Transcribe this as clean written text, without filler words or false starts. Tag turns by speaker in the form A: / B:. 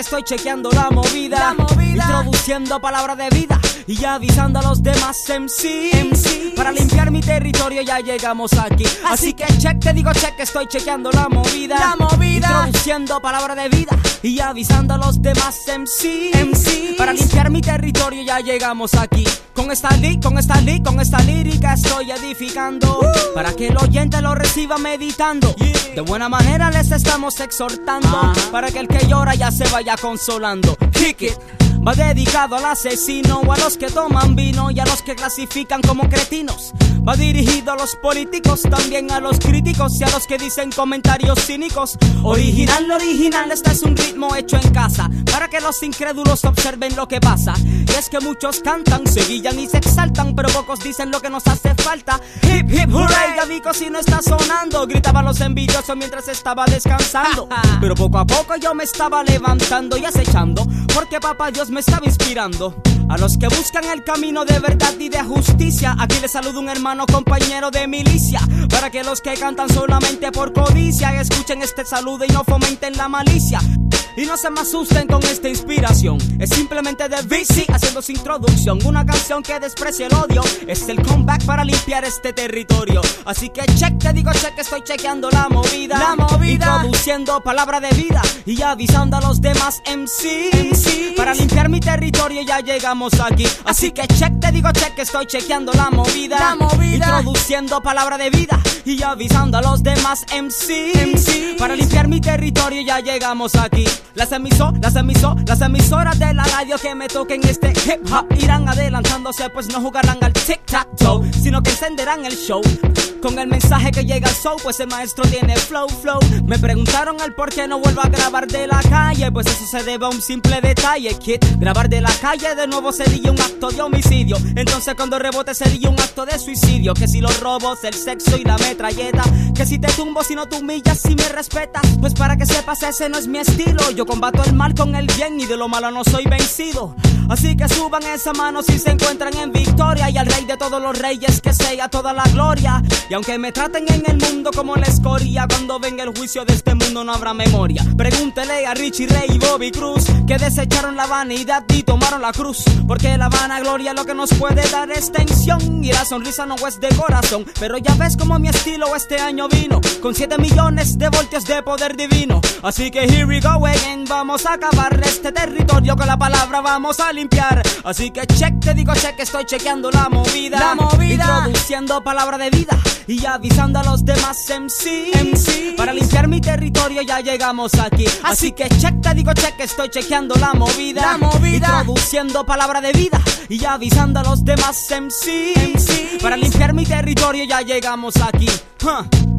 A: estoy chequeando la movida, introduciendo palabras de vida y avisando a los demás MC. Para limpiar mi territorio ya llegamos aquí. Así que check, te digo check, estoy chequeando la movida, introduciendo palabras de vida y avisando a los demás MC. Para limpiar mi territorio ya llegamos aquí. Con esta lírica estoy edificando para que el oyente lo reciba meditando. De buena manera les estamos exhortando para que el que llora ya se vaya consolando. Kick it. Va dedicado al asesino, o a los que toman vino y a los que clasifican como cretinos. Va dirigido a los políticos, también a los críticos y a los que dicen comentarios cínicos. Original, este es un ritmo hecho en casa para que los incrédulos observen lo que pasa. Y es que muchos cantan, se guillan y se exaltan, pero pocos dicen lo que nos hace falta. Hip hip hooray, Gavico si no está sonando, gritaban los envidiosos mientras estaba descansando. Pero poco a poco yo me estaba levantando y acechando, porque papá Dios me estaba inspirando. A los que buscan el camino de verdad y de justicia, aquí les saludo un hermano compañero de milicia. Para que los que cantan solamente por codicia escuchen este saludo y no fomenten la malicia. Y no se me asusten con esta inspiración, es simplemente de VC haciendo su introducción. Una canción que desprecia el odio, es el comeback para limpiar este territorio. Así que check, te digo check, estoy chequeando la movida, introduciendo palabra de vida y avisando a los demás MC. Para limpiar mi territorio ya llegamos aquí. Así que check, te digo check, estoy chequeando la movida, introduciendo palabra de vida y avisando a los demás MC. Para limpiar mi territorio ya llegamos aquí. Las emisoras de la radio que me toquen este hip hop irán adelantándose, pues no jugarán al tic-tac-toe, sino que encenderán el show con el mensaje que llega al show, pues el maestro tiene flow. Me preguntaron el por qué no vuelvo a grabar de la calle, pues eso se debe a un simple detalle, kid. Grabar de la calle de nuevo sería un acto de homicidio, entonces cuando rebote sería un acto de suicidio. Que si los robos, el sexo y la metralleta, que si te tumbo, si no te humillas, si me respetas, pues para que sepas ese no es mi estilo. Yo combato el mal con el bien y de lo malo no soy vencido. Así que suban esa mano si se encuentran en victoria, y al rey de todos los reyes que sea toda la gloria. Y aunque me traten en el mundo como la escoria, cuando venga el juicio de este mundo no habrá memoria. Pregúntele a Richie Ray y Bobby Cruz, que desecharon la vanidad y tomaron la cruz, porque la vanagloria lo que nos puede dar es tensión, y la sonrisa no es de corazón. Pero ya ves como mi estilo este año vino con 7 millones de voltios de poder divino. Así que here we go again, vamos a acabar este territorio con la palabra vamos a limpiar. Así que check, te digo check, estoy chequeando la movida, introduciendo palabra de vida y avisando a los demás MC. Para limpiar mi territorio ya llegamos aquí. Así que check, te digo check, estoy chequeando la movida, introduciendo palabra de vida y avisando a los demás MC. Para limpiar mi territorio ya llegamos aquí.